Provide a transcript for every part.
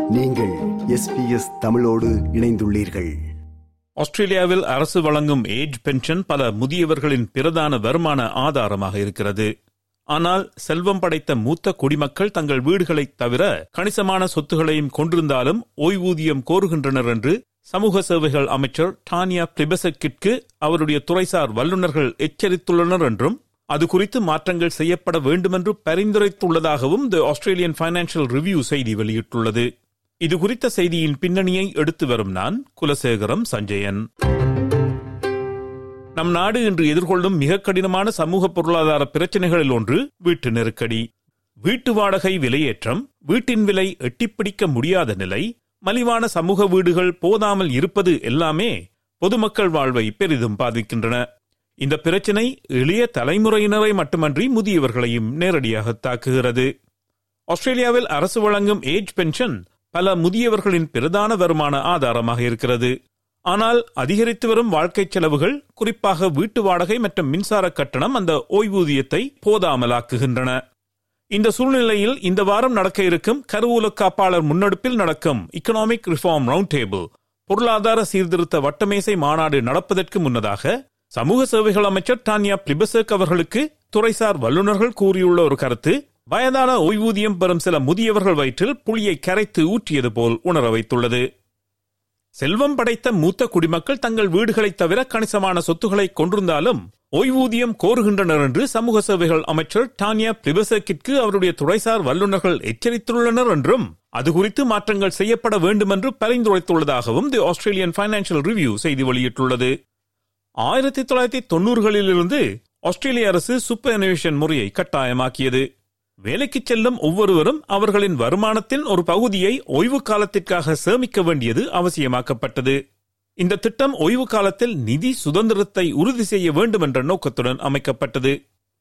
நீங்கள் SBS தமிழோடு இணைந்துள்ளீர்கள். ஆஸ்திரேலியாவில் அரசு வழங்கும் ஏஜ் பென்ஷன் பல முதியவர்களின் பிரதான வருமான ஆதாரமாக இருக்கிறது. ஆனால் செல்வம் படைத்த மூத்த குடிமக்கள் தங்கள் வீடுகளைத் தவிர கணிசமான சொத்துகளையும் கொண்டிருந்தாலும் ஓய்வூதியம் கோருகின்றனர் என்று சமூக சேவைகள் அமைச்சர் டானியா பிளிபசெக்கிற்கு அவருடைய துறைசார் வல்லுநர்கள் எச்சரித்துள்ளனர் என்றும் அது குறித்து மாற்றங்கள் செய்யப்பட வேண்டுமென்று பரிந்துரைத்துள்ளதாகவும் தி ஆஸ்திரேலியன் பைனான்சியல் ரிவ்யூ செய்தி வெளியிட்டுள்ளது. இது குறித்த செய்தியின் பின்னணியை எடுத்து வரும் நான் குலசேகரம் சஞ்சயன். நம் நாடு இன்று எதிர்கொள்ளும் மிக கடினமான சமூக பொருளாதார பிரச்சனைகளில் ஒன்று வீட்டு நெருக்கடி. வீட்டு வாடகை விலையேற்றம், வீட்டின் விலை எட்டிப்பிடிக்க முடியாத நிலை, மலிவான சமூக வீடுகள் போதாமல் இருப்பது எல்லாமே பொதுமக்கள் வாழ்வை பெரிதும் பாதிக்கின்றன. இந்த பிரச்சினை எளிய தலைமுறையினரை மட்டுமன்றி முதியவர்களையும் நேரடியாக தாக்குகிறது. ஆஸ்திரேலியாவில் அரசு வழங்கும் ஏஜ் பென்ஷன் பல முதியவர்களின் பிரதான வருமான ஆதாரமாக இருக்கிறது. ஆனால் அதிகரித்து வரும் வாழ்க்கை செலவுகள், குறிப்பாக வீட்டு வாடகை மற்றும் மின்சார கட்டணம் அந்த ஓய்வூதியத்தை போதாமலாக்குகின்றன. இந்த சூழ்நிலையில் இந்த வாரம் நடக்க இருக்கும் கருவூல காப்பாளர் முன்னெடுப்பில் நடக்கும் எக்கனாமிக் ரிஃபார்ம் ரவுண்ட் டேபிள் பொருளாதார சீர்திருத்த வட்டமேசை மாநாடு நடப்பதற்கு முன்னதாக சமூக சேவைகள் அமைச்சர் டானியா பிளிபசெக் அவர்களுக்கு துறைசார் வல்லுநர்கள் கூறியுள்ள ஒரு கருத்து வயதான ஓய்வூதியம் பெறும் சில முதியவர்கள் வயிற்றில் புளியை கரைத்து ஊற்றியது போல் உணர வைத்துள்ளது. செல்வம் படைத்த மூத்த குடிமக்கள் தங்கள் வீடுகளைத் தவிர கணிசமான சொத்துக்களை கொண்டிருந்தாலும் ஓய்வூதியம் கோருகின்றனர் என்று சமூக சேவைகள் அமைச்சர் டானியா பிளிபசெக்கிற்கு அவருடைய துறைசார் வல்லுநர்கள் எச்சரித்துள்ளனர் என்றும் அது குறித்து மாற்றங்கள் செய்யப்பட வேண்டும் என்று பரிந்துரைத்துள்ளதாகவும் தி ஆஸ்திரேலியன் பைனான்சியல் ரிவ்யூ செய்தி வெளியிட்டுள்ளது. 1990களிலிருந்து ஆஸ்திரேலிய அரசு சூப்பர்அனுவேஷன் முறையை கட்டாயமாக்கியது. வேலைக்கு செல்லும் ஒவ்வொருவரும் அவர்களின் வருமானத்தின் ஒரு பகுதியை ஓய்வு காலத்திற்காக சேமிக்க வேண்டியது அவசியமாக்கப்பட்டது. இந்த திட்டம் ஓய்வு காலத்தில் நிதி சுதந்திரத்தை உறுதி செய்ய வேண்டும் என்ற நோக்கத்துடன் அமைக்கப்பட்டது.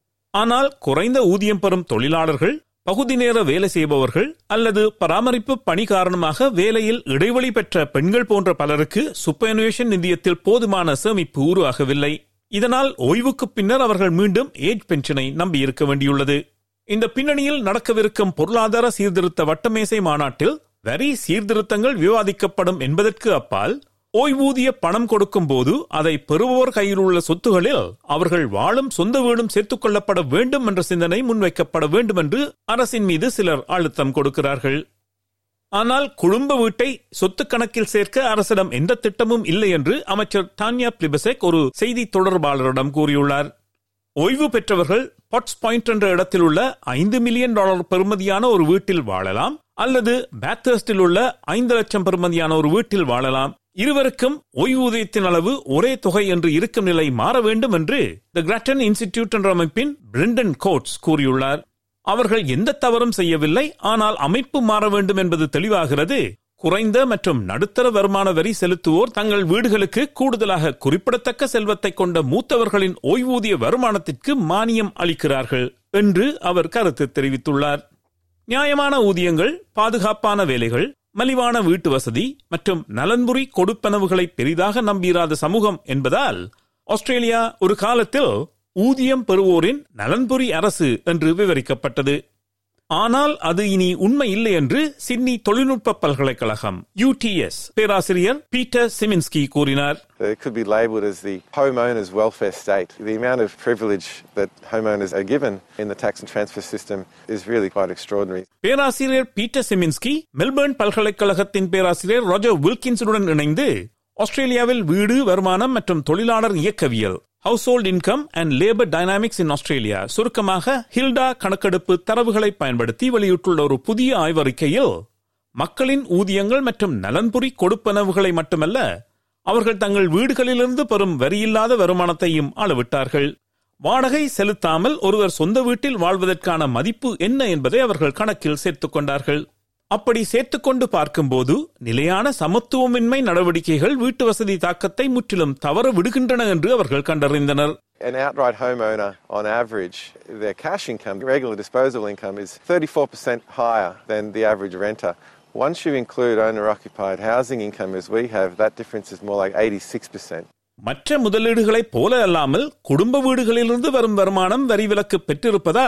ஆனால் குறைந்த ஊதியம் பெறும் தொழிலாளர்கள், பகுதி நேர வேலை செய்பவர்கள் அல்லது பராமரிப்பு பணி காரணமாக வேலையில் இடைவெளி பெற்ற பெண்கள் போன்ற பலருக்கு சூப்பர்அனுவேஷன் நிதியத்தில் போதுமான சேமிப்பு உருவாகவில்லை. இதனால் ஓய்வுக்கு பின்னர் அவர்கள் மீண்டும் ஏஜ் பென்ஷனை நம்பியிருக்க வேண்டியுள்ளது. இந்த பின்னணியில் நடக்கவிருக்கும் பொருளாதார சீர்திருத்த வட்டமேசை மாநாட்டில் வரி சீர்திருத்தங்கள் விவாதிக்கப்படும் என்பதற்கு அப்பால் ஓய்வூதிய பணம் கொடுக்கும் போது அதை பெறுபவர் கையில் உள்ள சொத்துகளில் அவர்கள் வாழும் சொந்த வீடும் சேர்த்துக் கொள்ளப்பட வேண்டும் என்ற சிந்தனை முன்வைக்கப்பட வேண்டும் என்று அரசின் மீது சிலர் அழுத்தம் கொடுக்கிறார்கள். ஆனால் குடும்ப வீட்டை சொத்து கணக்கில் சேர்க்க அரசிடம் எந்த திட்டமும் இல்லை என்று அமைச்சர் டானியா பிளிபசெக் ஒரு செய்தி தொடர்பாளரிடம் கூறியுள்ளார். ஓய்வு பெற்றவர்கள் பாட்ஸ் பாயிண்ட் என்ற இடத்தில் உள்ள $5 மில்லியன் பெறுமதியான ஒரு வீட்டில் வாழலாம் அல்லது பேத்ஹர்ஸ்டில் உள்ள 5 லட்சம் பெறுமதியான ஒரு வீட்டில் வாழலாம். இருவருக்கும் ஓய்வூதியத்தின் அளவு ஒரே தொகை என்று இருக்கும் நிலை மாற வேண்டும் என்று தி கிராட்டன் இன்ஸ்டிடியூட் என்ற அமைப்பின் பிரெண்டன் கோட்ஸ் கூறியுள்ளார். அவர்கள் எந்த தவறும் செய்யவில்லை, ஆனால் அமைப்பு மாற வேண்டும் என்பது தெளிவாகிறது. குறைந்த மற்றும் நடுத்தர வருமான வரி செலுத்துவோர் தங்கள் வீடுகளுக்கு கூடுதலாக குறிப்பிடத்தக்க செல்வத்தை கொண்ட மூத்தவர்களின் ஓய்வூதிய வருமானத்திற்கு மானியம் அளிக்கிறார்கள் என்று அவர் கருத்து தெரிவித்துள்ளார். நியாயமான ஊதியங்கள், பாதுகாப்பான வேலைகள், மலிவான வீட்டு வசதி மற்றும் நலன்புரி கொடுப்பனவுகளை பெரிதாக நம்பிராத சமூகம் என்பதால் ஆஸ்திரேலியா ஒரு காலத்தில் ஊதியம் பெறுவோரின் நலன்புரி அரசு என்று விவரிக்கப்பட்டது. ஆனால் அது இனி உண்மை இல்லை என்று சிட்னி தொழில்நுட்ப பல்கலைக்கழகம் UTS பேராசிரியர் பீட்டர் சிமின்ஸ்கி கூறினார். It could be labelled as the homeowners welfare state. The amount of privilege that homeowners are given in the tax and transfer system is really quite extraordinary. பேராசிரியர் பீட்டர் சிமின்ஸ்கி மெல்பர்ன் பல்கலைக்கழகத்தின் பேராசிரியர் ராஜர் வில்கின்ஸுடன் இணைந்து ஆஸ்திரேலியாவில் வீடு, வருமானம் மற்றும் தொழிலாளர் இயக்கவியல் Household Income and Labour Dynamics in Australia, சுருக்கமாக ஹில்டா கணக்கெடுப்பு தரவுகளை பயன்படுத்தி வெளியிட்டுள்ள ஒரு புதிய ஆய்வறிக்கையில் மக்களின் ஊதியங்கள் மற்றும் நலன்புரி கொடுப்பனவுகளை மட்டுமல்ல, அவர்கள் தங்கள் வீடுகளிலிருந்து பெறும் வரியில்லாத வருமானத்தையும் அளவிட்டார்கள். வாடகை செலுத்தாமல் ஒருவர் சொந்த வீட்டில் வாழ்வதற்கான மதிப்பு என்ன என்பதை அவர்கள் கணக்கில் சேர்த்துக் கொண்டார்கள். அப்படி சேர்த்துக்கொண்டு பார்க்கும்போது நிலையான சமத்துவமின்மை நடவடிக்கைகள் வீட்டு வசதி தாக்கத்தை முற்றிலும் தவற விடுகின்றன என்று அவர்கள் கண்டறிந்தனர். An outright homeowner, on average, their cash income, regular disposable income, is 34% higher than the average renter. Once you include owner-occupied housing income as we have, that difference is more like 86%. மற்ற முதலீடுகளைப் போல அல்லாமல் குடும்ப வீடுகளிலிருந்து வரும் வருமானம் வரி விலக்கு பெற்றிருப்பதால்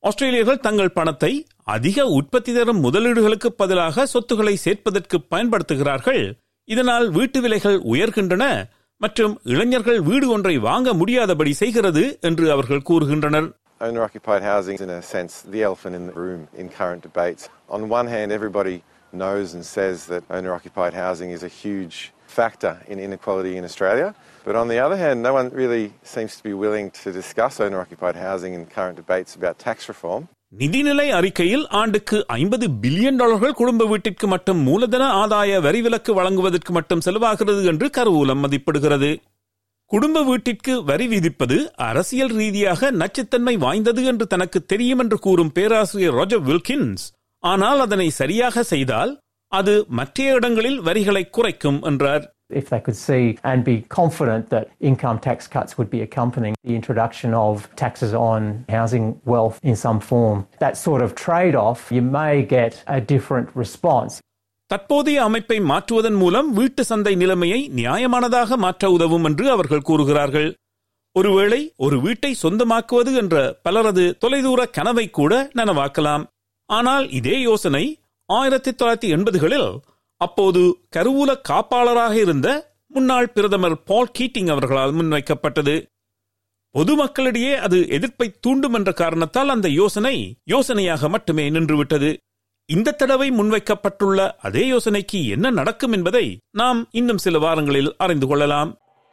ஆஸ்திரேலியர்கள் தங்கள் பணத்தை அதிக உற்பத்தி தரும் முதலீடுகளுக்கு பதிலாக சொத்துக்களை சேர்ப்பதற்கு பயன்படுத்துகிறார்கள். இதனால் வீட்டு விலைகள் உயர்கின்றன மற்றும் இளைஞர்கள் வீடு ஒன்றை வாங்க முடியாதபடி செய்கிறது என்று அவர்கள் கூறுகின்றனர். Owner-occupied housing is, in a sense, the elephant in the room in current debates. On one hand, everybody knows and says that owner-occupied housing is a huge factor in inequality in Australia. But on the other hand, no one really seems to be willing to discuss owner-occupied housing in current debates about tax reform. நிதிநிலை அறிக்கையில் ஆண்டுக்கு $50 billion குடும்ப வீட்டிற்கு மட்டும் மூலதன ஆதாய வரி விலக்கு வழங்குவதற்கு மட்டும் செலவாகிறது என்று கருவூலம் மதிப்பிடுகிறது. குடும்ப வீட்டிற்கு வரி விதிப்பது அரசியல் ரீதியாக நச்சுத்தன்மை வாய்ந்தது என்று தனக்கு தெரியும் என்று கூறும் பேராசிரியர் ராஜர் வில்கின்ஸ், ஆனால் அதனை சரியாக செய்தால் அது மற்ற இடங்களில் வரிகளை குறைக்கும் என்றார். If they could see and be confident that income tax cuts would be accompanying the introduction of taxes on housing wealth in some form, that sort of trade-off, you may get a different response. தற்போதைய அமைப்பை மாற்றுவதன் மூலம் வீட்டு சந்தை நிலைமையை நியாயமானதாக மாற்ற உதவும் என்று அவர்கள் கூறுகிறார்கள். ஒருவேளை ஒரு வீட்டை சொந்தமாக்குவது என்ற பலரது தொலைதூர கனவை கூட நனவாக்கலாம். ஆனால் இதே யோசனை 1980களில் அப்போது கருவூல காப்பாளராக இருந்த முன்னாள் பிரதமர் பால் கீட்டிங் அவர்களால் முன்வைக்கப்பட்டது. பொதுமக்களிடையே அது எதிர்ப்பை தூண்டும் என்ற காரணத்தால் அந்த யோசனையாக மட்டுமே நின்றுவிட்டது. இந்த தடவை முன்வைக்கப்பட்டுள்ள அதே யோசனைக்கு என்ன நடக்கும் என்பதை நாம் இன்னும் சில வாரங்களில் அறிந்து கொள்ளலாம்.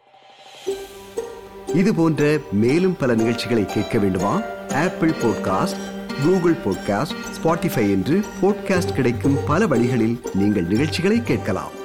இது போன்ற மேலும் பல நிகழ்ச்சிகளை கேட்க வேண்டுமா? Apple podcast, Google podcast, Spotify என்று பாட்காஸ்ட் கிடைக்கும் பல வழிகளில் நீங்கள் நிகழ்ச்சிகளை கேட்கலாம்.